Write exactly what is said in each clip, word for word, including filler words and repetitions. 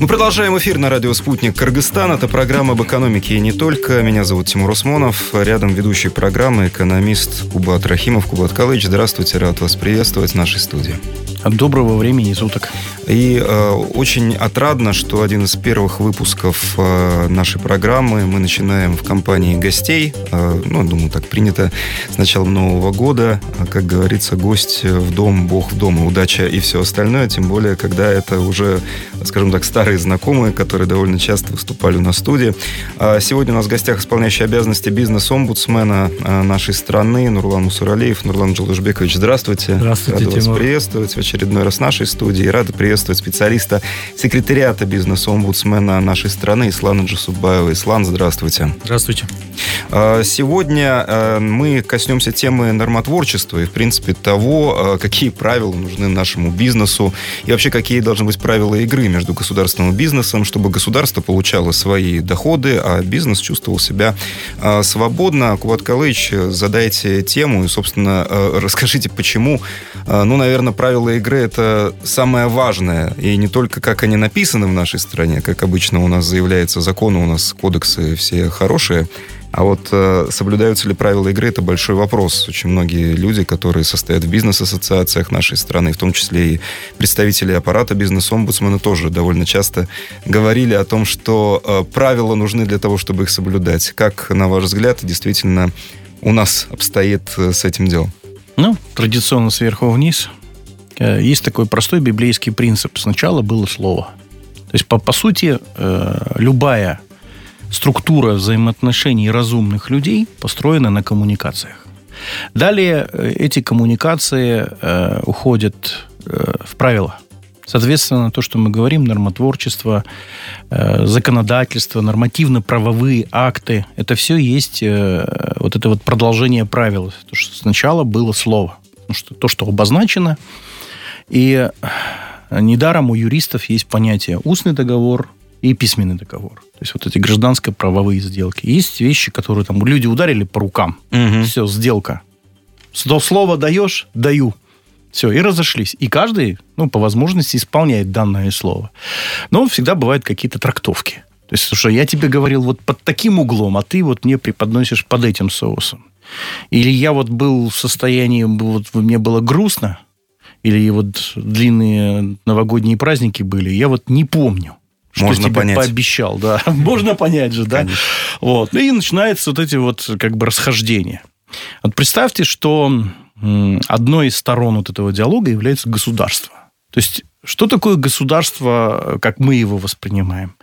Мы продолжаем эфир на радио «Спутник Кыргызстан». Это программа об экономике и не только. Меня зовут Тимур Усмонов. Рядом ведущий программы экономист Кубат Рахимов. Кубат Калыч, здравствуйте, рад вас приветствовать в нашей студии. Доброго времени суток. И э, очень отрадно, что один из первых выпусков э, нашей программы мы начинаем в компании гостей. Э, ну, думаю, так принято с началом Нового года. Как говорится, гость в дом, Бог в дом, и удача и все остальное. Тем более, когда это уже, скажем так, старые знакомые, которые довольно часто выступали на студии. А сегодня у нас в гостях исполняющий обязанности бизнес-омбудсмена нашей страны Нурлан Мусуралиев. Нурлан Джалышбекович, здравствуйте. Здравствуйте, Рада вас Тимур. приветствовать в очередной раз в нашей студии. Рада приветствовать специалиста секретариата бизнес-омбудсмена нашей страны Ислана Джусупбаева. Ислан, здравствуйте. Здравствуйте. Сегодня мы коснемся темы нормотворчества и, в принципе, того, какие правила нужны нашему бизнесу и вообще какие должны быть правила игры между государством и бизнесом, чтобы государство получало свои доходы, а бизнес чувствовал себя свободно. Кубат Калыч, задайте тему и, собственно, расскажите, почему. Ну, наверное, правила игры — это самое важное. И не только как они написаны в нашей стране, как обычно у нас заявляется, законы у нас, кодексы все хорошие. А вот э, соблюдаются ли правила игры, это большой вопрос. Очень многие люди, которые состоят в бизнес-ассоциациях нашей страны, в том числе и представители аппарата бизнес-омбудсмена, тоже довольно часто говорили о том, что э, правила нужны для того, чтобы их соблюдать. Как, на ваш взгляд, действительно у нас обстоит э, с этим делом? Ну, традиционно сверху вниз. Есть такой простой библейский принцип. Сначала было слово. То есть, по, по сути, э, любая структура взаимоотношений разумных людей построена на коммуникациях. Далее эти коммуникации э, уходят э, в правила. Соответственно, то, что мы говорим, нормотворчество, э, законодательство, нормативно-правовые акты, это все есть э, вот это вот продолжение правил. То, что сначала было слово. Потому что то, что обозначено. И недаром у юристов есть понятие устный договор и письменный договор. То есть вот эти гражданско-правовые сделки. Есть вещи, которые там люди ударили по рукам. Угу. Все, сделка. Слово даешь, даю. Все, и разошлись. И каждый, ну, по возможности исполняет данное слово. Но всегда бывают какие-то трактовки. То есть, слушай, я тебе говорил вот под таким углом, а ты вот мне преподносишь под этим соусом. Или я вот был в состоянии, вот мне было грустно, или вот длинные новогодние праздники были, я вот не помню. Что Можно тебе понять. Пообещал, да. Можно понять же, да. Вот. И начинаются вот эти вот как бы расхождения. Вот представьте, что одной из сторон вот этого диалога является государство. То есть, что такое государство, как мы его воспринимаем?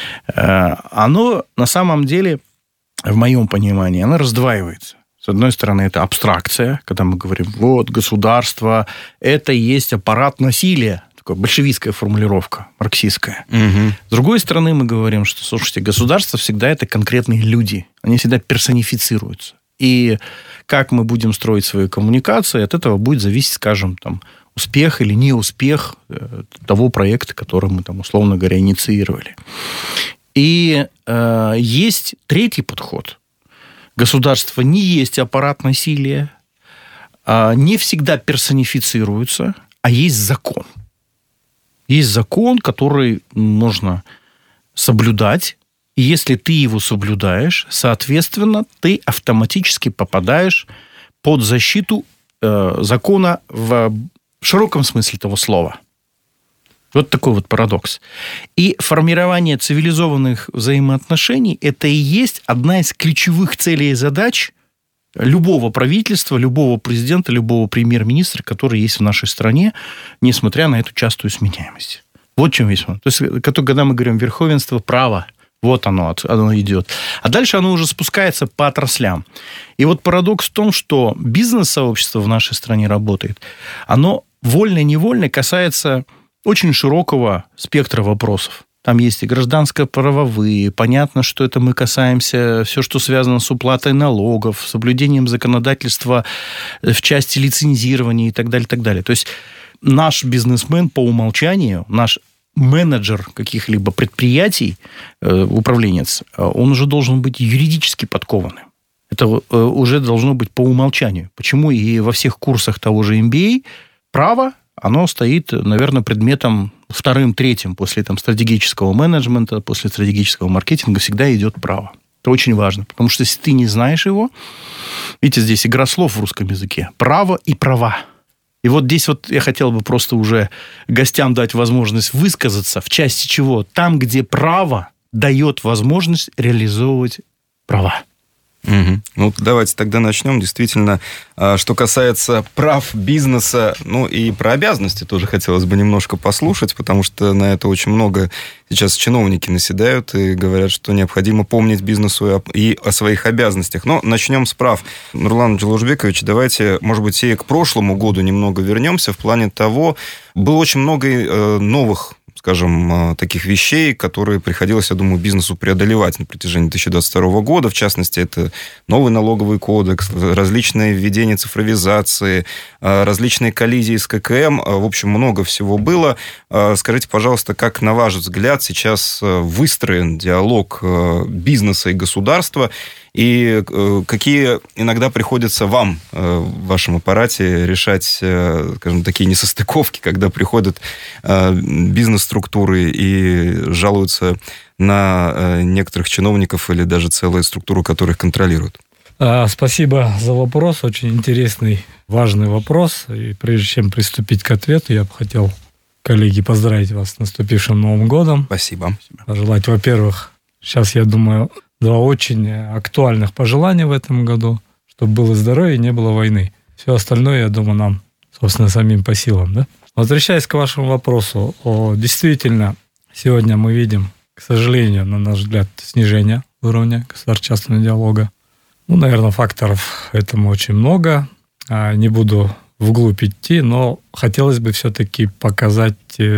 Оно на самом деле, в моем понимании, оно раздваивается. С одной стороны, это абстракция, когда мы говорим, вот, государство, это и есть аппарат насилия. Большевистская формулировка, марксистская. Угу. С другой стороны, мы говорим, что, слушайте, государство всегда это конкретные люди. Они всегда персонифицируются. И как мы будем строить свои коммуникации, от этого будет зависеть, скажем, там, успех или неуспех того проекта, который мы, там, условно говоря, инициировали. И э, есть третий подход. Государство не есть аппарат насилия, э, не всегда персонифицируется, а есть закон. Есть закон, который нужно соблюдать, и если ты его соблюдаешь, соответственно, ты автоматически попадаешь под защиту э, закона в широком смысле этого слова. Вот такой вот парадокс. И формирование цивилизованных взаимоотношений – это и есть одна из ключевых целей и задач любого правительства, любого президента, любого премьер-министра, который есть в нашей стране, несмотря на эту частую сменяемость. Вот в чем весь момент. То есть, когда мы говорим верховенство права, вот оно, оно идет. А дальше оно уже спускается по отраслям. И вот парадокс в том, что бизнес-сообщество в нашей стране работает, оно вольно-невольно касается очень широкого спектра вопросов. Там есть и гражданско-правовые. Понятно, что это мы касаемся все, что связано с уплатой налогов, соблюдением законодательства в части лицензирования и так далее, так далее. То есть наш бизнесмен по умолчанию, наш менеджер каких-либо предприятий, управленец, он уже должен быть юридически подкованным. Это уже должно быть по умолчанию. Почему и во всех курсах того же эм би эй право, оно стоит, наверное, предметом вторым, третьим после там, стратегического менеджмента, после стратегического маркетинга всегда идет право. Это очень важно, потому что если ты не знаешь его, видите, здесь игра слов в русском языке. Право и права. И вот здесь вот я хотел бы просто уже гостям дать возможность высказаться, в части чего? Там, где право дает возможность реализовывать права. Угу. Ну, давайте тогда начнем. Действительно, что касается прав бизнеса, ну и про обязанности тоже хотелось бы немножко послушать, потому что на это очень много сейчас чиновники наседают и говорят, что необходимо помнить бизнесу и о своих обязанностях. Но начнем с прав. Нурлан Джалужбекович, давайте, может быть, и к прошлому году немного вернемся в плане того, было очень много новых, скажем, таких вещей, которые приходилось, я думаю, бизнесу преодолевать на протяжении две тысячи двадцать второго года. В частности, это новый налоговый кодекс, различные введения цифровизации, различные коллизии с ка ка эм. В общем, много всего было. Скажите, пожалуйста, как, на ваш взгляд, сейчас выстроен диалог бизнеса и государства, и какие иногда приходится вам в вашем аппарате решать, скажем, такие несостыковки, когда приходят бизнес-структуры и жалуются на некоторых чиновников или даже целые структуры, которые их контролируют? Спасибо за вопрос. Очень интересный, важный вопрос. И прежде чем приступить к ответу, я бы хотел, коллеги, поздравить вас с наступившим Новым годом. Спасибо. Пожелать, во-первых, сейчас, я думаю, два очень актуальных пожелания в этом году, чтобы было здоровье и не было войны. Все остальное, я думаю, нам, собственно, самим по силам. Да? Возвращаясь к вашему вопросу, о, действительно, сегодня мы видим, к сожалению, на наш взгляд, снижение уровня государственно-частного диалога. Ну, наверное, факторов этому очень много. Не буду вглубь идти, но хотелось бы все-таки показать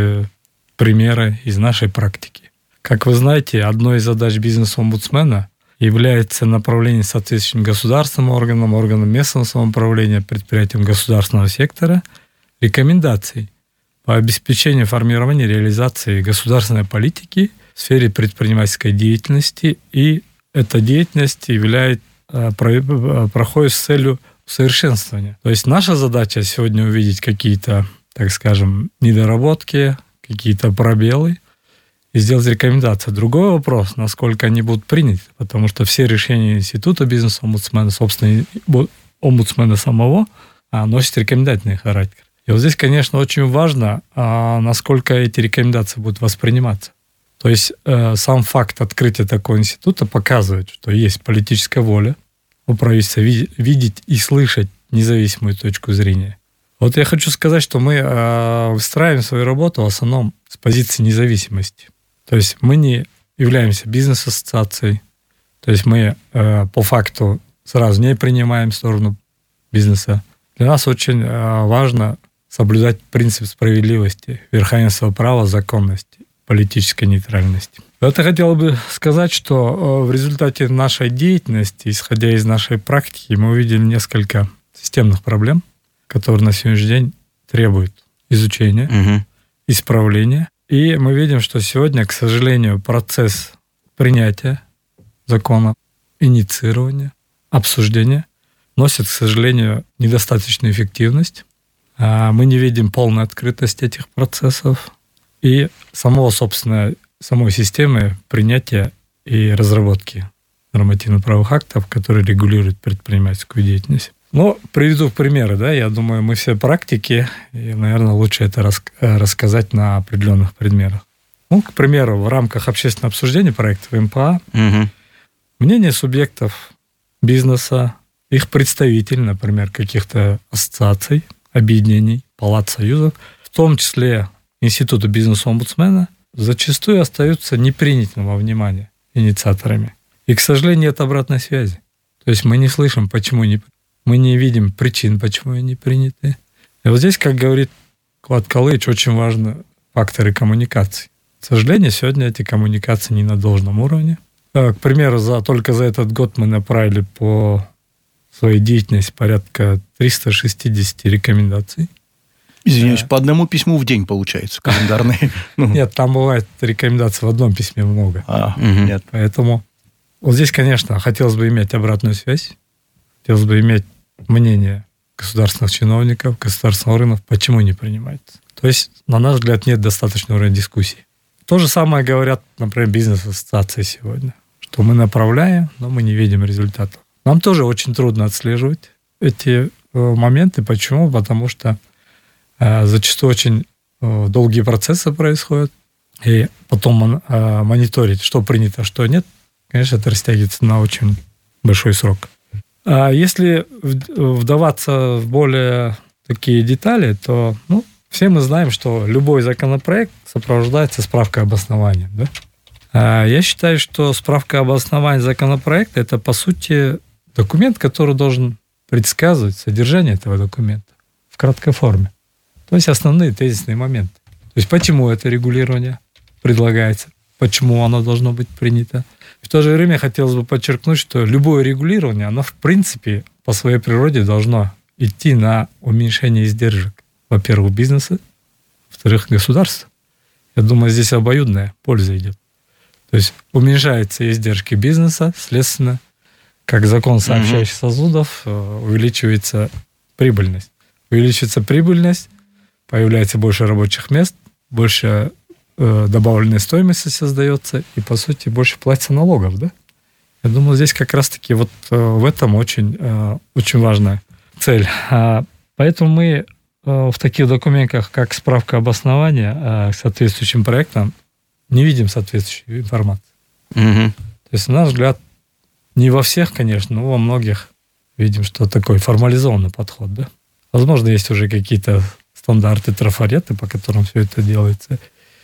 примеры из нашей практики. Как вы знаете, одной из задач бизнес-омбудсмена является направление соответствующим государственным органам, органам местного самоуправления, предприятиям государственного сектора рекомендаций по обеспечению формирования и реализации государственной политики в сфере предпринимательской деятельности, и эта деятельность является, проходит с целью усовершенствования. То есть наша задача сегодня увидеть какие-то, так скажем, недоработки, какие-то пробелы, и сделать рекомендации. Другой вопрос, насколько они будут приняты, потому что все решения института бизнес-омбудсмена, собственно, омбудсмена самого, носят рекомендательный характер. И вот здесь, конечно, очень важно, насколько эти рекомендации будут восприниматься. То есть сам факт открытия такого института показывает, что есть политическая воля у правительства видеть и слышать независимую точку зрения. Вот я хочу сказать, что мы выстраиваем свою работу в основном с позиции независимости. То есть мы не являемся бизнес-ассоциацией, то есть мы э, по факту сразу не принимаем сторону бизнеса. Для нас очень э, важно соблюдать принцип справедливости, верховенства права, законности, политической нейтральности. Вот я хотел бы сказать, что э, в результате нашей деятельности, исходя из нашей практики, мы увидели несколько системных проблем, которые на сегодняшний день требуют изучения, угу. исправления. И мы видим, что сегодня, к сожалению, процесс принятия закона, инициирования, обсуждения носит, к сожалению, недостаточную эффективность. Мы не видим полной открытости этих процессов и самого, собственно, самой системы принятия и разработки нормативно-правовых актов, которые регулируют предпринимательскую деятельность. Ну, приведу примеры, да, я думаю, мы все практики, и, наверное, лучше это рас- рассказать на определенных примерах. Ну, к примеру, в рамках общественного обсуждения проектов эм пэ а угу. мнение субъектов бизнеса, их представителей, например, каких-то ассоциаций, объединений, палат союзов, в том числе Института бизнес-омбудсмена, зачастую остаются непринятыми во внимание инициаторами. И, к сожалению, нет обратной связи. То есть мы не слышим, почему не Мы не видим причин, почему они приняты. И вот здесь, как говорит Клад Калыч, очень важны факторы коммуникации. К сожалению, сегодня эти коммуникации не на должном уровне. К примеру, за, только за этот год мы направили по своей деятельности порядка триста шестьдесят рекомендаций. Извиняюсь, по одному письму в день получается, календарные. Нет, там бывает рекомендаций в одном письме много. Нет. Поэтому вот здесь, конечно, хотелось бы иметь обратную связь. Хотелось бы иметь мнение государственных чиновников, государственных органов, почему не принимается. То есть, на наш взгляд, нет достаточного уровня дискуссии. То же самое говорят, например, бизнес-ассоциации сегодня, что мы направляем, но мы не видим результатов. Нам тоже очень трудно отслеживать эти моменты. Почему? Потому что э, зачастую очень э, долгие процессы происходят, и потом э, мониторить, что принято, что нет, конечно, это растягивается на очень большой срок. А если вдаваться в более такие детали, то ну, все мы знаем, что любой законопроект сопровождается справкой об основании. Да? А я считаю, что справка об основании законопроекта – это, по сути, документ, который должен предсказывать содержание этого документа в краткой форме. То есть основные тезисные моменты. То есть почему это регулирование предлагается, почему оно должно быть принято. В то же время хотелось бы подчеркнуть, что любое регулирование, оно в принципе по своей природе должно идти на уменьшение издержек. Во-первых, бизнеса, во-вторых, государства. Я думаю, здесь обоюдная польза идет. То есть уменьшаются издержки бизнеса, следственно, как закон сообщающих сосудов, увеличивается прибыльность. Увеличивается прибыльность, появляется больше рабочих мест, больше э, добавленной стоимости создается, и, по сути, больше платится налогов. Да? Я думаю, здесь как раз-таки вот э, в этом очень, э, очень важная цель. А, поэтому мы э, в таких документах, как справка об основании э, к соответствующим проектам, не видим соответствующей информации. Угу. То есть, на наш взгляд, не во всех, конечно, но во многих видим, что такой формализованный подход. Да? Возможно, есть уже какие-то стандарты, трафареты, по которым все это делается.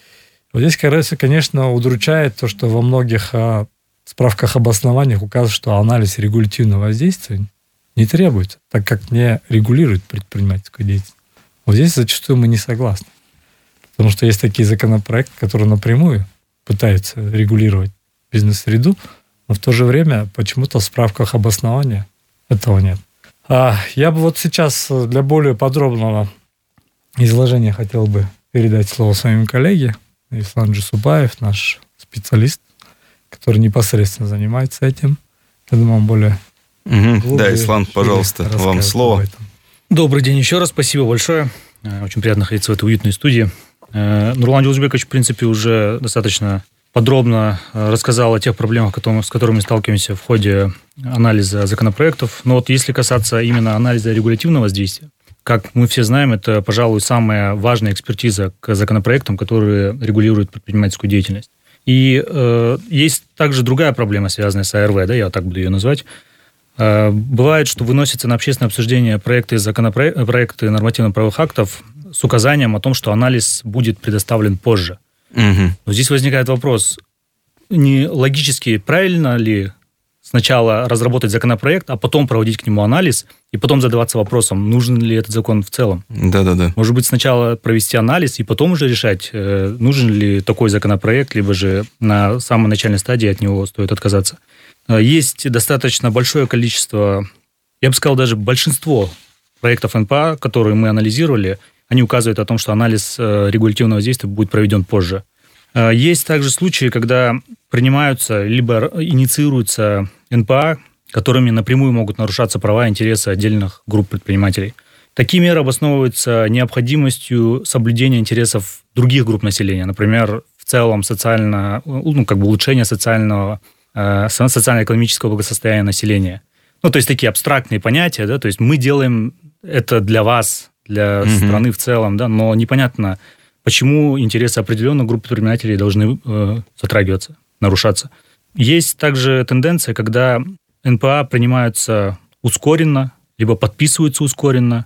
Вот здесь, конечно, удручает то, что во многих а, справках об основаниях указано, что анализ регулятивного воздействия не требуется, так как не регулирует предпринимательскую деятельность. Вот здесь зачастую мы не согласны. Потому что есть такие законопроекты, которые напрямую пытаются регулировать бизнес-среду, но в то же время почему-то в справках об основании этого нет. А я бы вот сейчас для более подробного изложения хотел бы передать слово своим коллеге. Ислам Джусупаев, наш специалист, который непосредственно занимается этим. Я думаю, он более... Угу. Да, Ислам, пожалуйста, вам слово. Добрый день еще раз, спасибо большое. Очень приятно находиться в этой уютной студии. Нурлан Джулжбекович, в принципе, уже достаточно подробно рассказал о тех проблемах, с которыми мы сталкиваемся в ходе анализа законопроектов. Но вот если касаться именно анализа регулятивного воздействия, как мы все знаем, это, пожалуй, самая важная экспертиза к законопроектам, которые регулируют предпринимательскую деятельность. И э, есть также другая проблема, связанная с АРВ, да, я так буду ее назвать. Э, бывает, что выносятся на общественное обсуждение проекты, законопроекты, проекты нормативно-правовых актов с указанием о том, что анализ будет предоставлен позже. Угу. Но здесь возникает вопрос, не логически правильно ли сначала разработать законопроект, а потом проводить к нему анализ, и потом задаваться вопросом, нужен ли этот закон в целом? Да-да-да. Может быть, сначала провести анализ, и потом уже решать, нужен ли такой законопроект, либо же на самой начальной стадии от него стоит отказаться. Есть достаточно большое количество, я бы сказал, даже большинство проектов эн пэ а, которые мы анализировали, они указывают о том, что анализ регулятивного воздействия будет проведен позже. Есть также случаи, когда принимаются либо инициируются эн пэ а, которыми напрямую могут нарушаться права и интересы отдельных групп предпринимателей. Такие меры обосновываются необходимостью соблюдения интересов других групп населения, например, в целом социально, ну, как бы улучшение социального, социально-экономического благосостояния населения. Ну, то есть такие абстрактные понятия, да, то есть мы делаем это для вас, для mm-hmm. страны в целом, да, но непонятно, почему интересы определенных групп предпринимателей должны э, затрагиваться, нарушаться. Есть также тенденция, когда эн пэ а принимаются ускоренно, либо подписываются ускоренно,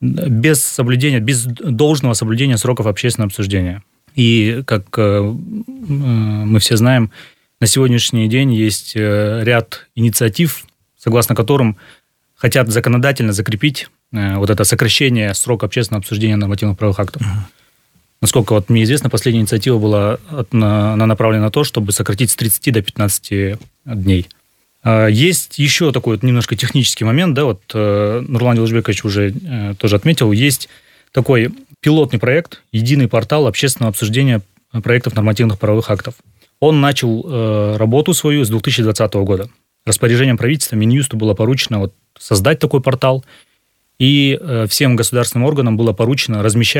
без соблюдения, без должного соблюдения сроков общественного обсуждения. И, как э, мы все знаем, на сегодняшний день есть ряд инициатив, согласно которым хотят законодательно закрепить э, вот это сокращение срока общественного обсуждения нормативных правовых актов. Uh-huh. Насколько вот мне известно, последняя инициатива была от, на, она направлена на то, чтобы сократить с тридцати до пятнадцати дней. Есть еще такой вот немножко технический момент, да, вот Нурлан Джулжбекович уже тоже отметил, есть такой пилотный проект, единый портал общественного обсуждения проектов нормативных правовых актов. Он начал работу свою с две тысячи двадцатого года. Распоряжением правительства Минюсту было поручено вот создать такой портал, и всем государственным органам было поручено размещать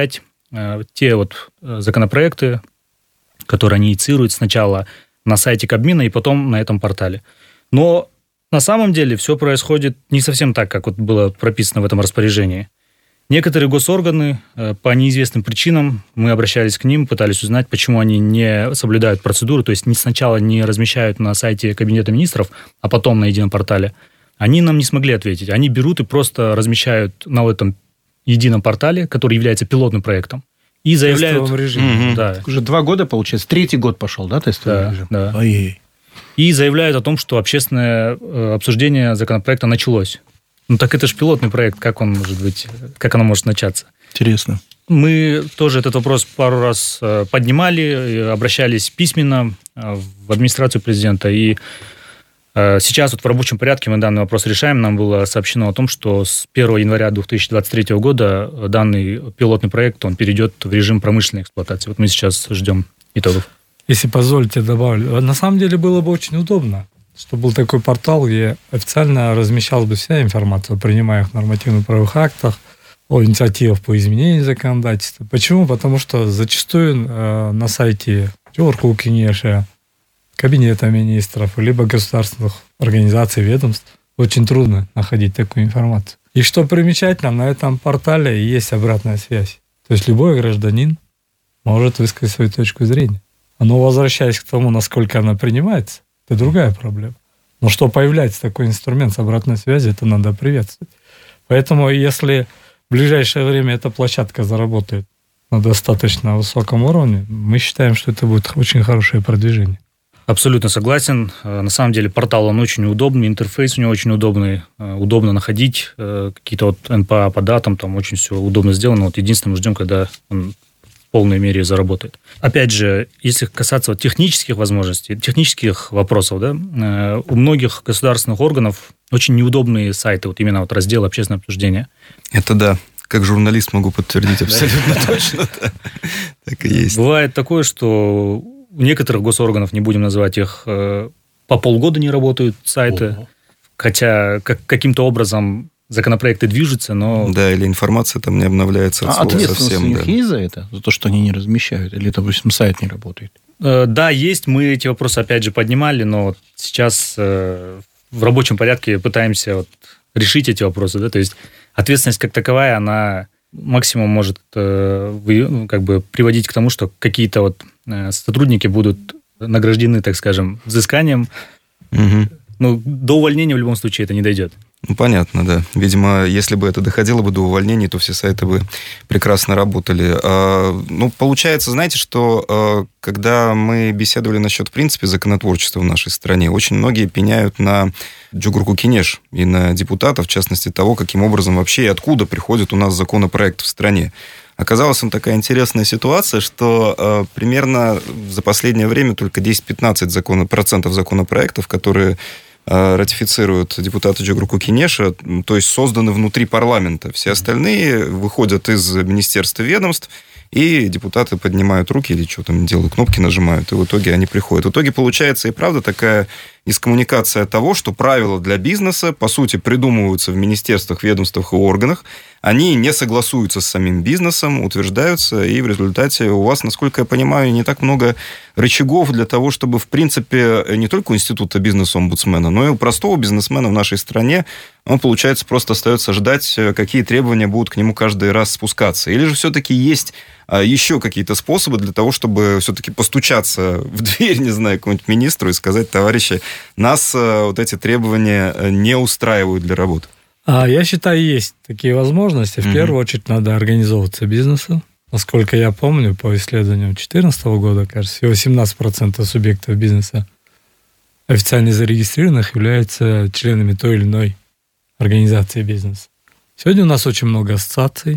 те вот законопроекты, которые они инициируют сначала на сайте Кабмина и потом на этом портале. Но на самом деле все происходит не совсем так, как вот было прописано в этом распоряжении. Некоторые госорганы по неизвестным причинам, мы обращались к ним, пытались узнать, почему они не соблюдают процедуру, то есть сначала не размещают на сайте Кабинета министров, а потом на едином портале. Они нам не смогли ответить. Они берут и просто размещают на этом едином портале, который является пилотным проектом, и заявляют... В тестовом режиме. Угу. Да. Уже два года, получается, третий год пошел, да, тестовый Да, режим? да. Ой-ой. И заявляют о том, что общественное обсуждение законопроекта началось. Ну так это же пилотный проект, как он может быть, как оно может начаться? Интересно. Мы тоже этот вопрос пару раз поднимали, обращались письменно в администрацию президента, и сейчас вот в рабочем порядке мы данный вопрос решаем. Нам было сообщено о том, что с первого января две тысячи двадцать третьего года данный пилотный проект, он перейдет в режим промышленной эксплуатации. Вот мы сейчас ждем итогов. Если позволите, добавлю. На самом деле было бы очень удобно, чтобы был такой портал, где официально размещалась бы вся информация о принимаемых нормативно-правовых актах, о инициативах по изменению законодательства. Почему? Потому что зачастую э, на сайте Джогурку Кенеша, Кабинета министров, либо государственных организаций, ведомств очень трудно находить такую информацию. И что примечательно, на этом портале есть обратная связь. То есть любой гражданин может высказать свою точку зрения. Но возвращаясь к тому, насколько она принимается, это другая проблема. Но что появляется такой инструмент с обратной связью, это надо приветствовать. Поэтому если в ближайшее время эта площадка заработает на достаточно высоком уровне, мы считаем, что это будет очень хорошее продвижение. Абсолютно согласен. На самом деле портал, он очень удобный, интерфейс у него очень удобный, удобно находить какие-то вот эн пэ а по датам, там очень все удобно сделано. Вот единственное, мы ждем, когда он в полной мере заработает. Опять же, если касаться вот технических возможностей, технических вопросов, да, у многих государственных органов очень неудобные сайты, вот именно вот раздел общественного обсуждения. Это да. Как журналист могу подтвердить абсолютно точно. Так и есть. Бывает такое, что у некоторых госорганов, не будем называть их, по полгода не работают сайты, хотя каким-то образом законопроекты движутся, но... Да, или информация там не обновляется от а слова ответственность совсем. у них Да. есть за это? За то, что они не размещают? Или, допустим, сайт не работает? Да, есть. Мы эти вопросы, опять же, поднимали, но сейчас в рабочем порядке пытаемся вот решить эти вопросы. Да? То есть ответственность как таковая, она максимум может как бы приводить к тому, что какие-то вот сотрудники будут награждены, так скажем, взысканием. Угу. Ну, до увольнения в любом случае это не дойдет. Ну, понятно, да. Видимо, если бы это доходило бы до увольнений, то все сайты бы прекрасно работали. А, ну, получается, знаете, что а, когда мы беседовали насчет, в принципе, законотворчества в нашей стране, очень многие пеняют на Джогурку Кенеш и на депутатов, в частности, того, каким образом вообще и откуда приходит у нас законопроект в стране. Оказалась там такая интересная ситуация, что э, примерно за последнее время только десять-пятнадцать закона, процентов законопроектов, которые э, ратифицируют депутаты Джогурку Кенеша, то есть созданы внутри парламента. Все остальные выходят из министерства, ведомств, и депутаты поднимают руки или что там делают, кнопки нажимают, и в итоге они приходят. В итоге получается и правда такая дискоммуникация того, что правила для бизнеса, по сути, придумываются в министерствах, ведомствах и органах, они не согласуются с самим бизнесом, утверждаются, и в результате у вас, насколько я понимаю, не так много рычагов для того, чтобы, в принципе, не только у института бизнес-омбудсмена, но и у простого бизнесмена в нашей стране, он, получается, просто остается ждать, какие требования будут к нему каждый раз спускаться. Или же все-таки есть еще какие-то способы для того, чтобы все-таки постучаться в дверь, не знаю, какому-нибудь министру и сказать: товарищи, нас вот эти требования не устраивают для работы? А я считаю, есть такие возможности. В mm-hmm. первую очередь надо организовываться бизнесу. Насколько я помню, по исследованиям две тысячи четырнадцатого года, кажется, всего семнадцать процентов субъектов бизнеса официально зарегистрированных являются членами той или иной организации бизнеса. Сегодня у нас очень много ассоциаций,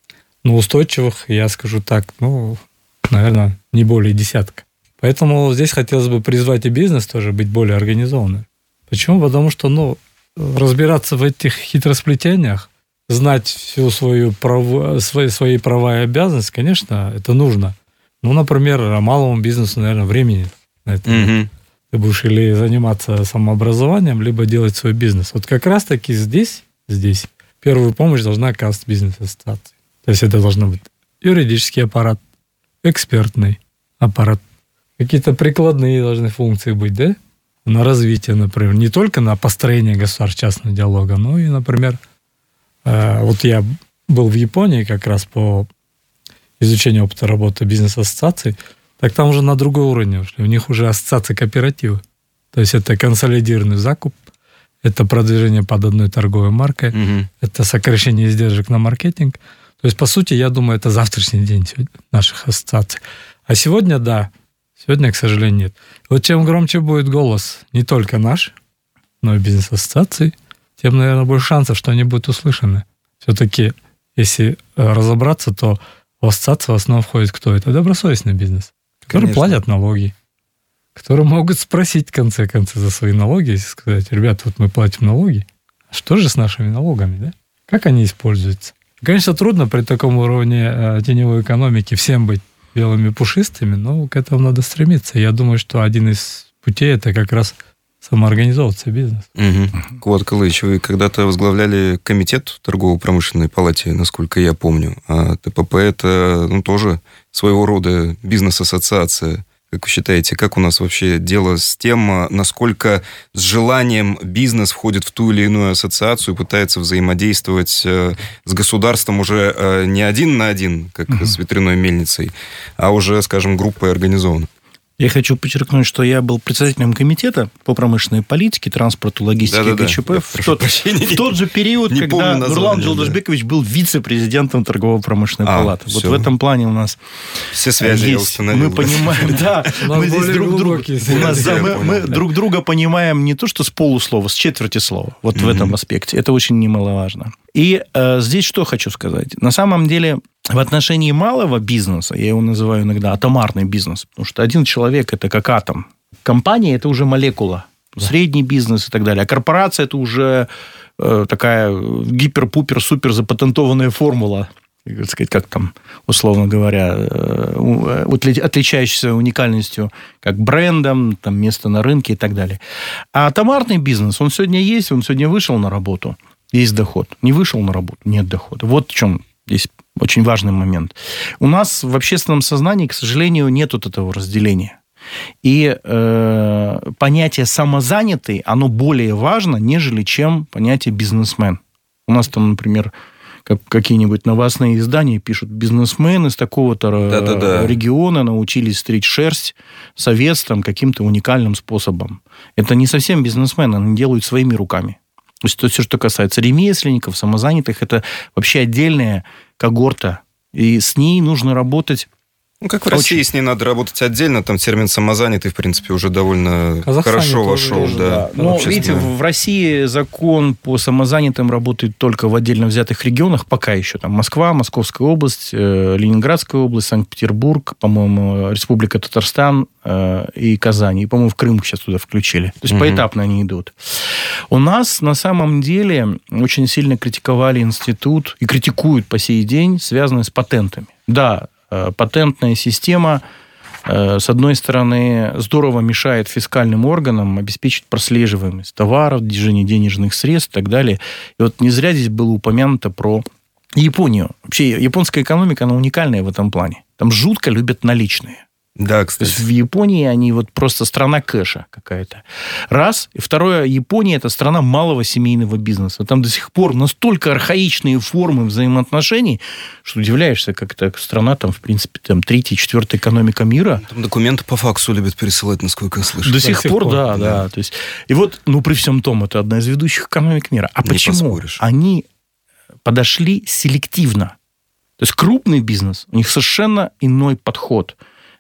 но устойчивых, я скажу так, ну, наверное, не более десятка. Поэтому здесь хотелось бы призвать и бизнес тоже быть более организованным. Почему? Потому что, ну, разбираться в этих хитросплетениях, знать всю свою прав... свои, свои права и обязанности, конечно, это нужно. Ну, например, малому бизнесу, наверное, времени на это. Mm-hmm. Ты будешь или заниматься самообразованием, либо делать свой бизнес. Вот как раз-таки здесь, здесь первую помощь должна оказывать бизнес-ассоциация. То есть это должна быть юридический аппарат, экспертный аппарат. Какие-то прикладные должны функции быть, да? На развитие, например. Не только на построение государственно-частного диалога, но и, например, вот я был в Японии как раз по изучению опыта работы бизнес-ассоциаций, так там уже на другой уровень ушли. У них уже ассоциации кооперативы. То есть это консолидированный закуп, это продвижение под одной торговой маркой, угу. это сокращение издержек на маркетинг. То есть, по сути, я думаю, это завтрашний день наших ассоциаций. А сегодня, да, сегодня, к сожалению, нет. Вот чем громче будет голос не только наш, но и бизнес-ассоциаций, тем, наверное, больше шансов, что они будут услышаны. Все-таки, если разобраться, то в ассоциацию в основном входит кто? Это добросовестный бизнес, которые Конечно. Платят налоги, которые могут спросить в конце концов за свои налоги, если сказать: ребята, вот мы платим налоги, а что же с нашими налогами, да? Как они используются? Конечно, трудно при таком уровне э, теневой экономики всем быть белыми пушистыми, но к этому надо стремиться. Я думаю, что один из путей – это как раз самоорганизовываться бизнес. Угу. Кулат Кылыч, вы когда-то возглавляли комитет в торгово-промышленной палате, насколько я помню. А ТПП – это ну, тоже своего рода бизнес-ассоциация. Как вы считаете, как у нас вообще дело с тем, насколько с желанием бизнес входит в ту или иную ассоциацию, пытается взаимодействовать с государством уже не один на один, как угу. с ветряной мельницей, а уже, скажем, группой организована? Я хочу подчеркнуть, что я был председателем комитета по промышленной политике, транспорту, логистике и ГЧП в тот, в тот же период, не когда Нурлан Джилдашбекович да. был вице-президентом торгово-промышленной а, палаты. Все. Вот в этом плане у нас все связи есть. Я установил. Мы понимаем, да, мы здесь друг друга, мы друг друга понимаем не то, что с полуслова, с четверти слова. Вот в этом аспекте. Это очень немаловажно. И э, здесь что хочу сказать. На самом деле, в отношении малого бизнеса, я его называю иногда атомарный бизнес, потому что один человек – это как атом. Компания – это уже молекула. Да. Средний бизнес и так далее. А корпорация – это уже э, такая гипер-пупер-супер запатентованная формула, как сказать, как там, условно говоря, э, отличающаяся уникальностью, как брендом, там, место на рынке и так далее. А атомарный бизнес, он сегодня есть, он сегодня вышел на работу. Есть доход. Не вышел на работу, нет дохода. Вот в чем здесь очень важный момент. У нас в общественном сознании, к сожалению, нет вот этого разделения. И э, понятие самозанятый, оно более важно, нежели чем понятие бизнесмен. У нас там, например, как, какие-нибудь новостные издания пишут: бизнесмены из такого-то Да-да-да. региона научились стричь шерсть с овец там, каким-то уникальным способом. Это не совсем бизнесмены, они делают своими руками. То есть, то все, что касается ремесленников, самозанятых, это вообще отдельная когорта. И с ней нужно работать... Ну, как в России, очень... с ней надо работать отдельно. Там термин «самозанятый», в принципе, уже довольно Казахстане хорошо вошел. Тоже, да. Да. Но, видите, в России закон по самозанятым работает только в отдельно взятых регионах. Пока еще. Там Москва, Московская область, Ленинградская область, Санкт-Петербург, по-моему, Республика Татарстан и Казань. И, по-моему, в Крым сейчас туда включили. То есть, угу. поэтапно они идут. У нас, на самом деле, очень сильно критиковали институт и критикуют по сей день, связанный с патентами. Да, патентная система, с одной стороны, здорово мешает фискальным органам обеспечить прослеживаемость товаров, движение денежных средств и так далее. И вот не зря здесь было упомянуто про Японию. Вообще, японская экономика, она уникальная в этом плане. Там жутко любят наличные. Да, кстати. То есть в Японии они вот просто страна кэша какая-то. Раз. И второе, Япония – это страна малого семейного бизнеса. Там до сих пор настолько архаичные формы взаимоотношений, что удивляешься, как эта страна, там, в принципе, там, третья, четвертая экономика мира. Там документы по факсу любят пересылать, насколько я слышу. До, до сих, сих пор, пор, да, да. да. То есть, и вот, ну, при всем том, это одна из ведущих экономик мира. А Не почему? Поспоришь. Они подошли селективно. То есть крупный бизнес, у них совершенно иной подход.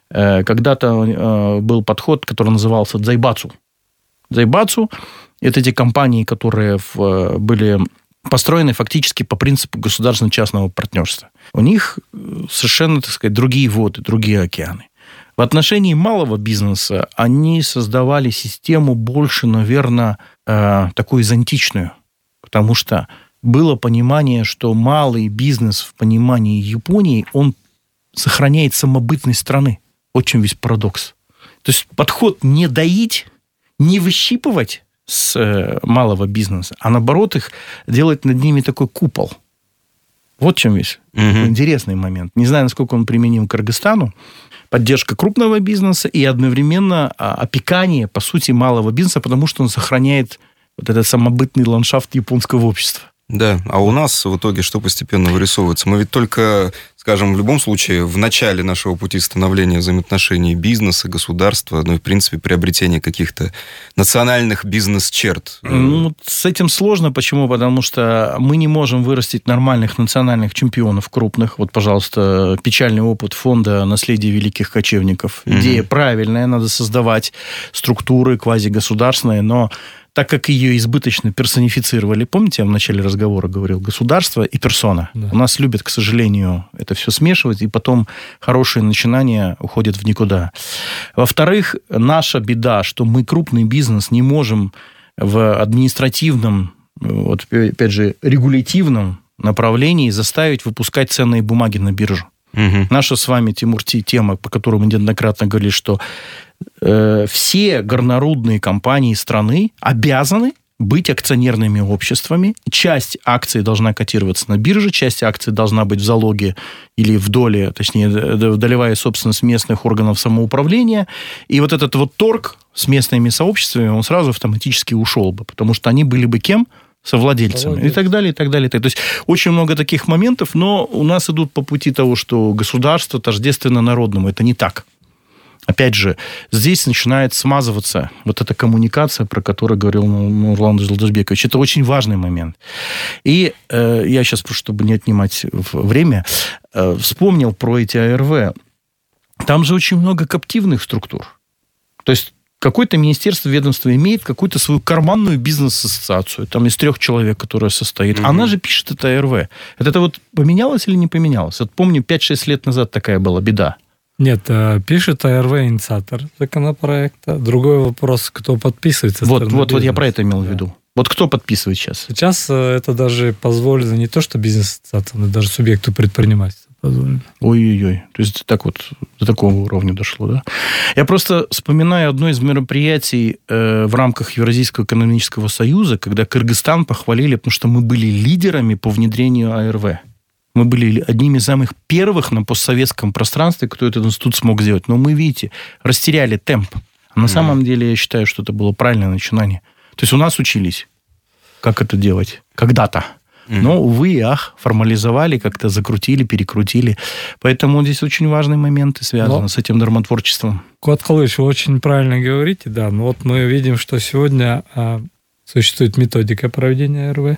Когда-то был подход, который назывался дзайбацу. Дзайбацу – это те компании, которые были построены фактически по принципу государственно-частного партнерства. У них совершенно, так сказать, другие воды, другие океаны. В отношении малого бизнеса они создавали систему больше, наверное, такую изантичную. Потому что было понимание, что малый бизнес в понимании Японии, он сохраняет самобытность страны. Очень весь парадокс. То есть подход не доить, не выщипывать с малого бизнеса, а наоборот их делать над ними такой купол. Вот в чем весь угу. интересный момент. Не знаю, насколько он применим к Кыргызстану. Поддержка крупного бизнеса и одновременно опекание, по сути, малого бизнеса, потому что он сохраняет вот этот самобытный ландшафт японского общества. Да, а у нас в итоге что постепенно вырисовывается? Мы ведь только, скажем, в любом случае, в начале нашего пути становления взаимоотношений бизнеса, государства, ну и, в принципе, приобретения каких-то национальных бизнес-черт. Ну, с этим сложно. Почему? Потому что мы не можем вырастить нормальных национальных чемпионов крупных. Вот, пожалуйста, печальный опыт фонда «Наследие великих кочевников». Идея mm-hmm. правильная, надо создавать структуры квазигосударственные, но так как ее избыточно персонифицировали, помните, я в начале разговора говорил, государство и персона. Да. У нас любят, к сожалению, это все смешивать, и потом хорошие начинания уходят в никуда. Во-вторых, наша беда, что мы крупный бизнес не можем в административном, вот, опять же, регулятивном направлении заставить выпускать ценные бумаги на биржу. Угу. Наша с вами, Тимур, тема, по которой мы неоднократно говорили, что э, все горнорудные компании страны обязаны быть акционерными обществами. Часть акций должна котироваться на бирже, часть акций должна быть в залоге или в доле, точнее, долевая собственность местных органов самоуправления. И вот этот вот торг с местными сообществами, он сразу автоматически ушел бы, потому что они были бы кем? Совладельцами. Совладельцы. И так далее, и так далее. То есть очень много таких моментов, но у нас идут по пути того, что государство тождественно народному. Это не так. Опять же, здесь начинает смазываться вот эта коммуникация, про которую говорил Нурлан Жолдашбекович. Это очень важный момент. И э, я сейчас, чтобы не отнимать время, э, вспомнил про эти АРВ. Там же очень много коптивных структур. То есть какое-то министерство, ведомство имеет какую-то свою карманную бизнес-ассоциацию. Там из трех человек, которая состоит. Mm-hmm. Она же пишет это АРВ. Это, это вот поменялось или не поменялось? Вот помню, пять-шесть лет назад такая была беда. Нет, пишет АРВ инициатор законопроекта. Другой вопрос, кто подписывается. Вот, вот, вот я про это имел в виду. Вот кто подписывает сейчас? Сейчас это даже позволено не то, что бизнес-ассоциация, но даже субъекту предпринимательства позволено. Ой-ой-ой. То есть так вот до такого уровня дошло, да? Я просто вспоминаю одно из мероприятий э, в рамках Евразийского экономического союза, когда Кыргызстан похвалили, потому что мы были лидерами по внедрению АРВ. Мы были одними из самых первых на постсоветском пространстве, кто этот институт смог сделать. Но мы, видите, растеряли темп. А на mm-hmm. самом деле я считаю, что это было правильное начинание. То есть у нас учились, как это делать когда-то. Mm-hmm. Но, увы и ах, формализовали, как-то закрутили, перекрутили. Поэтому здесь очень важные моменты связаны Но... с этим нормотворчеством. Куат Халыч, вы очень правильно говорите, да. Но вот мы видим, что сегодня а, существует методика проведения АРВ.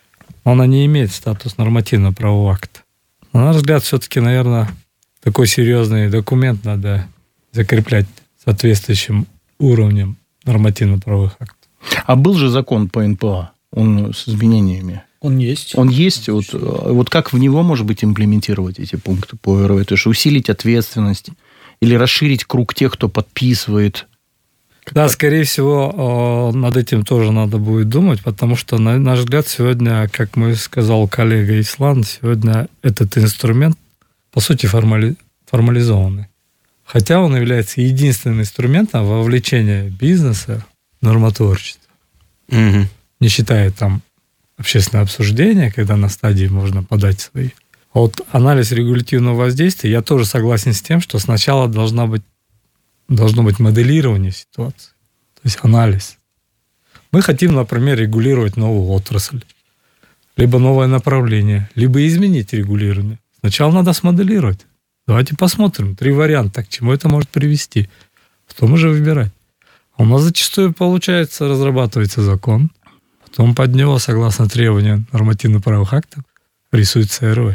Она не имеет статус нормативно-правового акта. На наш взгляд, все-таки, наверное, такой серьезный документ надо закреплять соответствующим уровнем нормативно-правовых актов. А был же закон по эн пэ а, он с изменениями? Он есть. Он есть. Вот, вот как в него, может быть, имплементировать эти пункты по АРВ? То есть усилить ответственность или расширить круг тех, кто подписывает? Да, скорее всего, над этим тоже надо будет думать, потому что, на наш взгляд, сегодня, как мы сказал коллега Ислан, сегодня этот инструмент, по сути, формали... формализованный. Хотя он является единственным инструментом вовлечения бизнеса в нормотворчество. Угу. Не считая там общественное обсуждение, когда на стадии можно подать свои. А вот анализ регулятивного воздействия, я тоже согласен с тем, что сначала должна быть должно быть моделирование ситуации, то есть анализ. Мы хотим, например, регулировать новую отрасль, либо новое направление, либо изменить регулирование. Сначала надо смоделировать. Давайте посмотрим. Три варианта, к чему это может привести. Потом уже выбирать. А у нас зачастую, получается, разрабатывается закон, потом под него, согласно требованиям нормативно-правовых актов, рисуется АРВ.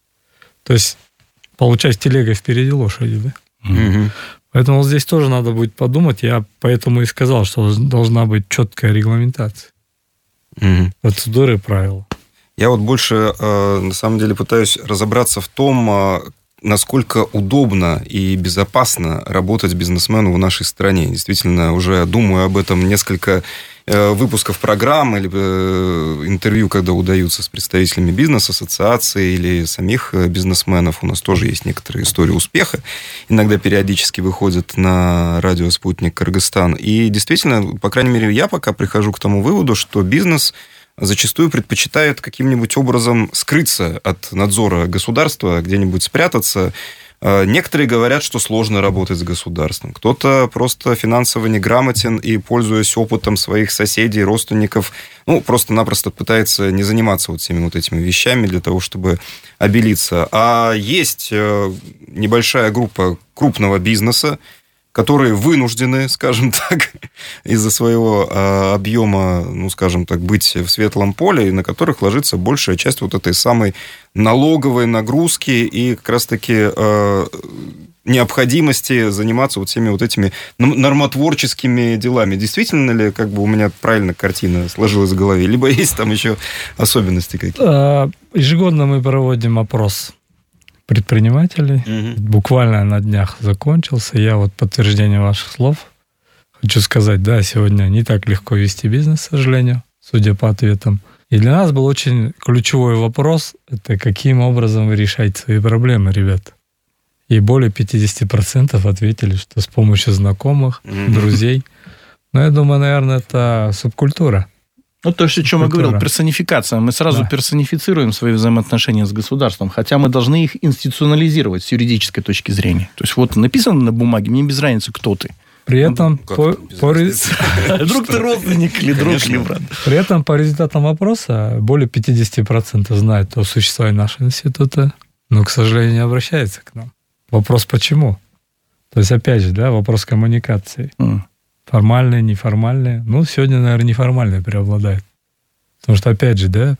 То есть, получается, телега впереди лошади, да? Mm-hmm. Поэтому вот здесь тоже надо будет подумать. Я поэтому и сказал, что должна быть четкая регламентация. Угу. Процедуры и правила. Я вот больше, на самом деле, пытаюсь разобраться в том, насколько удобно и безопасно работать бизнесмену в нашей стране. Действительно, уже думаю об этом несколько выпусков программ или интервью, когда удаются с представителями бизнес-ассоциаций или самих бизнесменов. У нас тоже есть некоторые истории успеха. Иногда периодически выходят на радио «Спутник Кыргызстан». И действительно, по крайней мере, я пока прихожу к тому выводу, что бизнес зачастую предпочитают каким-нибудь образом скрыться от надзора государства, где-нибудь спрятаться. Некоторые говорят, что сложно работать с государством. Кто-то просто финансово неграмотен и, пользуясь опытом своих соседей, родственников, ну, просто-напросто пытается не заниматься вот всеми вот этими вещами для того, чтобы обелиться. А есть небольшая группа крупного бизнеса, которые вынуждены, скажем так, из-за своего э, объема, ну, скажем так, быть в светлом поле, и на которых ложится большая часть вот этой самой налоговой нагрузки и как раз-таки э, необходимости заниматься вот всеми вот этими нормотворческими делами. Действительно ли, как бы у меня правильно картина сложилась в голове, либо есть там еще особенности какие-то? Ежегодно мы проводим опрос предпринимателей. Угу. Буквально на днях закончился. Я вот подтверждение ваших слов хочу сказать, да, сегодня не так легко вести бизнес, к сожалению, судя по ответам. И для нас был очень ключевой вопрос, это каким образом вы решаете свои проблемы, ребята. И более пятьдесят процентов ответили, что с помощью знакомых, угу. друзей. Но я думаю, наверное, это субкультура. Ну, то есть, о чем я говорил, персонификация. Мы сразу да. персонифицируем свои взаимоотношения с государством, хотя мы должны их институционализировать с юридической точки зрения. То есть, вот написано на бумаге, мне без разницы, кто ты. При этом... По, по... Вдруг ты родственник или друг, или брат. При этом по результатам опроса более пятьдесят процентов знают о существовании нашего института, но, к сожалению, не обращаются к нам. Вопрос почему? То есть, опять же, да, вопрос коммуникации. Mm. Формальные, неформальные. Ну, сегодня, наверное, неформальные преобладают. Потому что, опять же, да,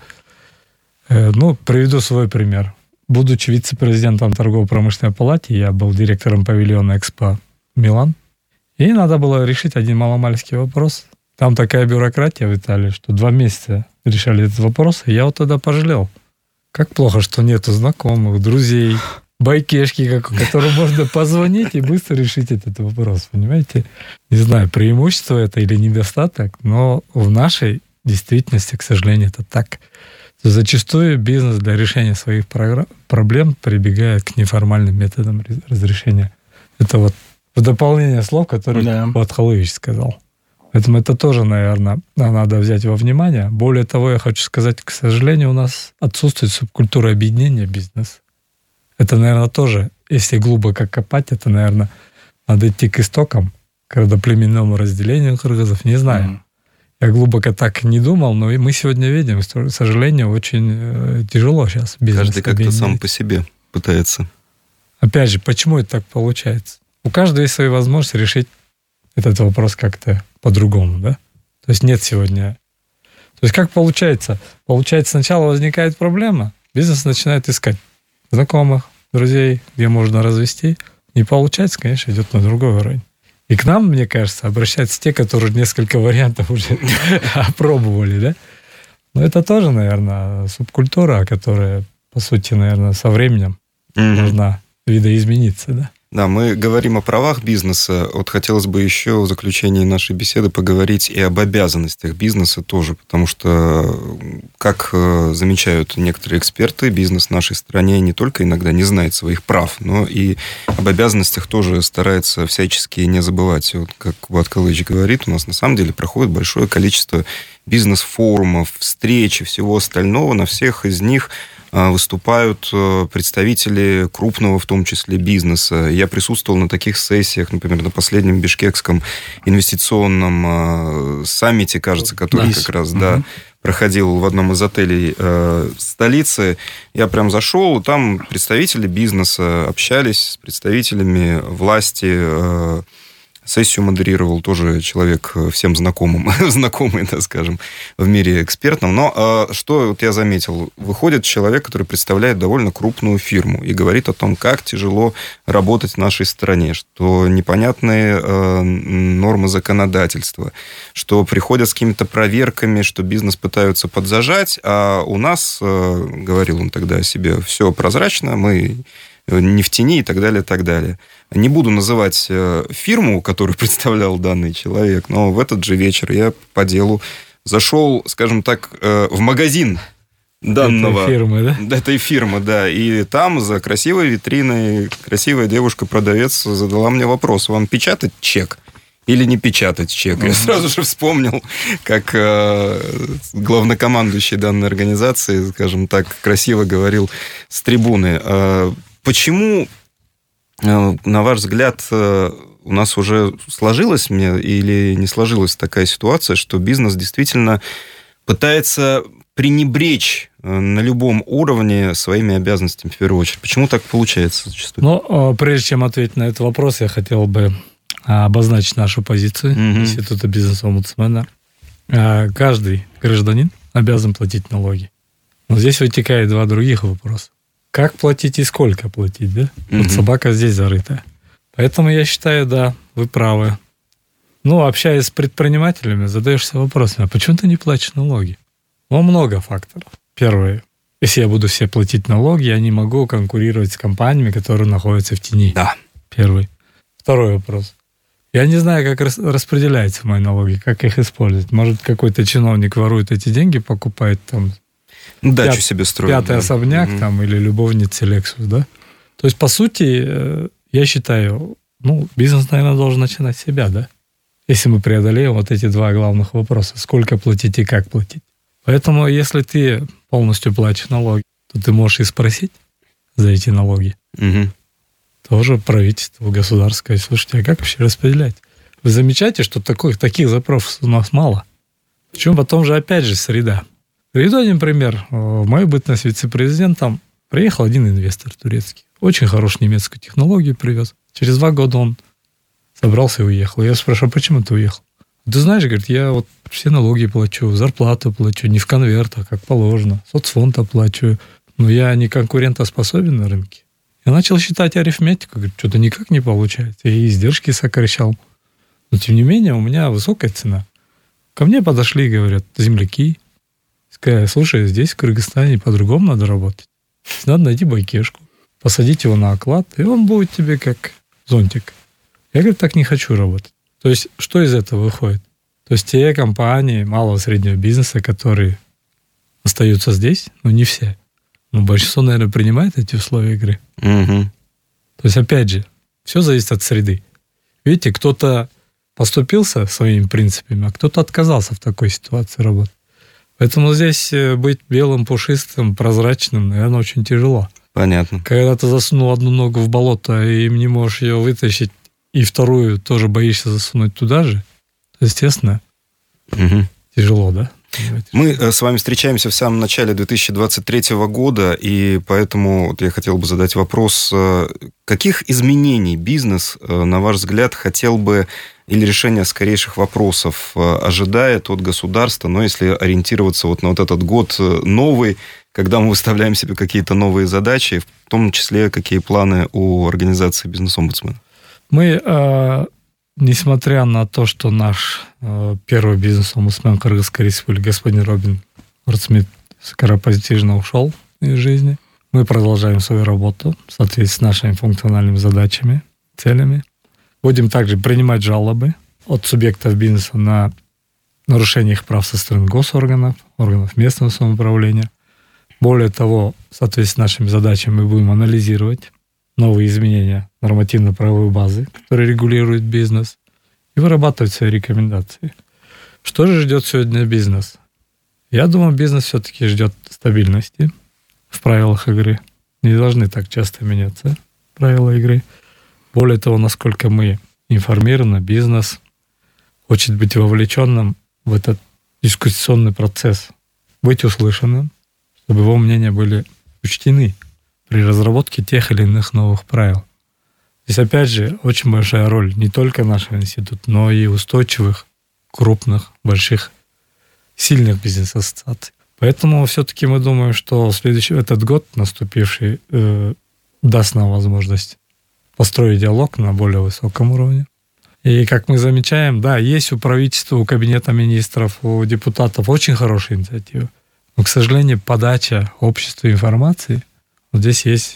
э, ну, приведу свой пример. Будучи вице-президентом торгово-промышленной палаты, я был директором павильона Экспо Милан. И надо было решить один маломальский вопрос. Там такая бюрократия в Италии, что два месяца решали этот вопрос, и я вот тогда пожалел. Как плохо, что нету знакомых, друзей, байкешки, которым можно позвонить и быстро решить этот вопрос, понимаете? Не знаю, преимущество это или недостаток, но в нашей действительности, к сожалению, это так. Зачастую бизнес для решения своих проблем прибегает к неформальным методам разрешения. Это вот в дополнение слов, которые да. Батхалович сказал. Поэтому это тоже, наверное, надо взять во внимание. Более того, я хочу сказать, к сожалению, у нас отсутствует субкультура объединения бизнеса. Это, наверное, тоже, если глубоко копать, это, наверное, надо идти к истокам, к родоплеменному разделению кыргызов. Не знаю. Mm. Я глубоко так не думал, но мы сегодня видим, что, к сожалению, очень тяжело сейчас бизнес. Каждый как-то сам по себе пытается. Опять же, почему это так получается? У каждого есть свои возможности решить этот вопрос как-то по-другому, да? То есть нет сегодня... То есть как получается? Получается, сначала возникает проблема, бизнес начинает искать знакомых, друзей, где можно развести. Не получается, конечно, идет на другой уровень. И к нам, мне кажется, обращаются те, которые несколько вариантов уже опробовали, да? Но это тоже, наверное, субкультура, которая, по сути, наверное, со временем должна видоизмениться, да? Да, мы говорим о правах бизнеса. Вот хотелось бы еще в заключении нашей беседы поговорить и об обязанностях бизнеса тоже, потому что, как замечают некоторые эксперты, бизнес в нашей стране не только иногда не знает своих прав, но и об обязанностях тоже старается всячески не забывать. Вот как Батхалович говорит, у нас на самом деле проходит большое количество бизнес-форумов, встреч и всего остального. На всех из них выступают представители крупного, в том числе, бизнеса. Я присутствовал на таких сессиях, например, на последнем бишкекском инвестиционном саммите, кажется, который nice. как раз, да, проходил в одном из отелей столицы. Я прям зашел, там представители бизнеса общались с представителями власти. Сессию модерировал тоже человек всем знакомым, знакомый, да, скажем, в мире экспертном. Но что вот я заметил? Выходит человек, который представляет довольно крупную фирму и говорит о том, как тяжело работать в нашей стране, что непонятные нормы законодательства, что приходят с какими-то проверками, что бизнес пытаются подзажать, а у нас, говорил он тогда о себе, все прозрачно, мы не в тени и так далее, и так далее. Не буду называть фирму, которую представлял данный человек, но в этот же вечер я по делу зашел, скажем так, в магазин данного... Этой фирмы, да? Этой фирмы, да. И там за красивой витриной красивая девушка-продавец задала мне вопрос: вам печатать чек Или не печатать чек. Mm-hmm. Я сразу же вспомнил, как э, главнокомандующий данной организации, скажем так, красиво говорил с трибуны. Э, почему, э, на ваш взгляд, э, у нас уже сложилась мне или не сложилась такая ситуация, что бизнес действительно пытается пренебречь на любом уровне своими обязанностями в первую очередь? Почему так получается зачастую? Ну, прежде чем ответить на этот вопрос, я хотел бы обозначить нашу позицию mm-hmm. Института бизнес-омбудсмена. Каждый гражданин обязан платить налоги. Но здесь вытекает два других вопроса. Как платить и сколько платить, да? Mm-hmm. Вот собака здесь зарыта. Поэтому я считаю, да, вы правы. Ну, общаясь с предпринимателями, задаешься вопросом, а почему ты не платишь налоги? Ну, много факторов. Первое. Если я буду все платить налоги, я не могу конкурировать с компаниями, которые находятся в тени. Да. Первый. Второй вопрос. Я не знаю, как распределяются мои налоги, как их использовать. Может, какой-то чиновник ворует эти деньги, покупает там... Дачу пят, себе строит. Пятый да. особняк угу. там или любовница Lexus, да? То есть, по сути, я считаю, ну, бизнес, наверное, должен начинать с себя, да? Если мы преодолеем вот эти два главных вопроса. Сколько платить и как платить. Поэтому, если ты полностью платишь налоги, то ты можешь и спросить за эти налоги. Угу. Тоже правительство, государство сказать, слушайте, а как вообще распределять? Вы замечаете, что таких, таких запросов у нас мало? Причем потом же, опять же, среда. Приведу один пример. В мою бытность вице-президентом приехал один инвестор турецкий. Очень хорошую немецкую технологию привез. Через два года он собрался и уехал. Я спрашиваю, а почему ты уехал? Ты знаешь, говорит, я вот все налоги плачу, зарплату плачу, не в конвертах, как положено, соцфонд оплачиваю, но я не конкурентоспособен на рынке. Я начал считать арифметику, говорит, что-то никак не получается. Я и издержки сокращал. Но, тем не менее, у меня высокая цена. Ко мне подошли, говорят, земляки. Сказали, слушай, здесь, в Кыргызстане, по-другому надо работать. Надо найти байкешку, посадить его на оклад, и он будет тебе как зонтик. Я, говорит, так не хочу работать. То есть, что из этого выходит? То есть, те компании малого и среднего бизнеса, которые остаются здесь, но не все, но большинство, наверное, принимает эти условия игры. Угу. То есть, опять же, все зависит от среды. Видите, кто-то поступился своими принципами, а кто-то отказался в такой ситуации работать. Поэтому здесь быть белым, пушистым, прозрачным, наверное, очень тяжело. Понятно. Когда ты засунул одну ногу в болото и не можешь ее вытащить, и вторую тоже боишься засунуть туда же, то, естественно, угу. тяжело, да? Мы с вами встречаемся в самом начале две тысячи двадцать третьего года, и поэтому вот я хотел бы задать вопрос, каких изменений бизнес, на ваш взгляд, хотел бы, или решение скорейших вопросов ожидает от государства, но если ориентироваться вот на вот этот год новый, когда мы выставляем себе какие-то новые задачи, в том числе какие планы у организации «Бизнес-омбудсмен»? Мы, э, несмотря на то, что наш э, первый бизнес-омбудсмен Кыргызской республики, господин Робин Нурцмит, скоропостижно ушел из жизни, мы продолжаем свою работу в соответствии с нашими функциональными задачами, целями. Будем также принимать жалобы от субъектов бизнеса на нарушение их прав со стороны госорганов, органов местного самоуправления. Более того, в соответствии с нашими задачами мы будем анализировать новые изменения нормативно-правовой базы, которые регулируют бизнес, и вырабатывать свои рекомендации. Что же ждет сегодня бизнес? Я думаю, бизнес все-таки ждет стабильности в правилах игры. Не должны так часто меняться правила игры. Более того, насколько мы информированы, бизнес хочет быть вовлеченным в этот дискуссионный процесс, быть услышанным, чтобы его мнения были учтены при разработке тех или иных новых правил. Здесь, опять же, очень большая роль не только нашего института, но и устойчивых, крупных, больших, сильных бизнес-ассоциаций. Поэтому все-таки мы думаем, что следующий, этот год, наступивший, э, даст нам возможность построить диалог на более высоком уровне. И, как мы замечаем, да, есть у правительства, у кабинета министров, у депутатов очень хорошие инициативы. Но, к сожалению, подача обществу информации, вот здесь есть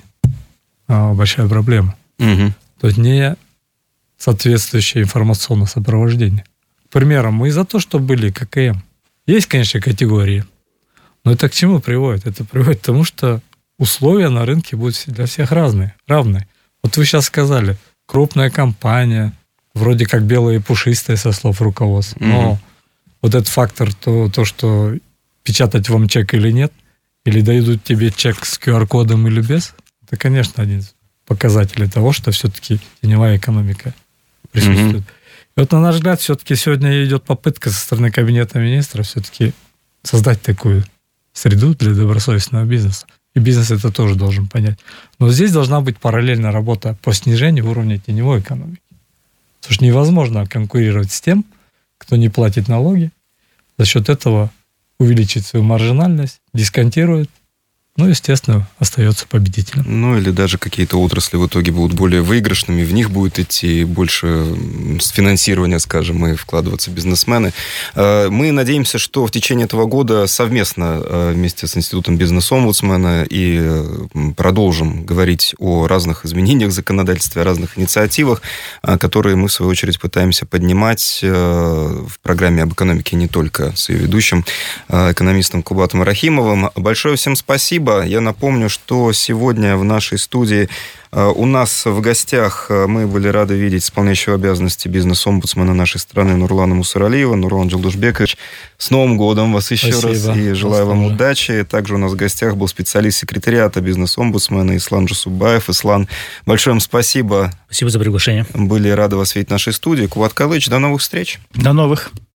а, большая проблема. Угу. То есть не соответствующее информационное сопровождение. К примеру, мы за то, что были ка ка эм. Есть, конечно, категории, но это к чему приводит? Это приводит к тому, что условия на рынке будут для всех разные, равные. Вот вы сейчас сказали, крупная компания, вроде как белые и пушистые со слов руководства. Но mm-hmm. вот этот фактор, то, то, что печатать вам чек или нет, или дадут тебе чек с ку ар кодом или без, это, конечно, один из показателей того, что все-таки теневая экономика присутствует. Mm-hmm. И вот, на наш взгляд, все-таки сегодня идет попытка со стороны Кабинета министров все-таки создать такую среду для добросовестного бизнеса. И бизнес это тоже должен понять. Но здесь должна быть параллельная работа по снижению уровня теневой экономики. Потому что невозможно конкурировать с тем, кто не платит налоги, за счет этого увеличить свою маржинальность, дисконтирует, ну, естественно, остается победителем. Ну, или даже какие-то отрасли в итоге будут более выигрышными, в них будет идти больше с финансирования, скажем, и вкладываться бизнесмены. Мы надеемся, что в течение этого года совместно вместе с Институтом бизнес-омбудсмена и продолжим говорить о разных изменениях в законодательстве, о разных инициативах, которые мы, в свою очередь, пытаемся поднимать в программе об экономике не только с ее ведущим, экономистом Кубатом Рахимовым. Большое всем спасибо. Я напомню, что сегодня в нашей студии у нас в гостях мы были рады видеть исполняющего обязанности бизнес-омбудсмена нашей страны Нурлана Мусаралиева. Нурлан Джалдушбекович, с Новым годом вас еще Спасибо. раз и желаю вам удачи. Также у нас в гостях был специалист секретариата бизнес-омбудсмена Ислан Джусубаев. Ислан, большое вам спасибо. Спасибо за приглашение. Были рады вас видеть в нашей студии. Кубат Калыч, до новых встреч. До новых.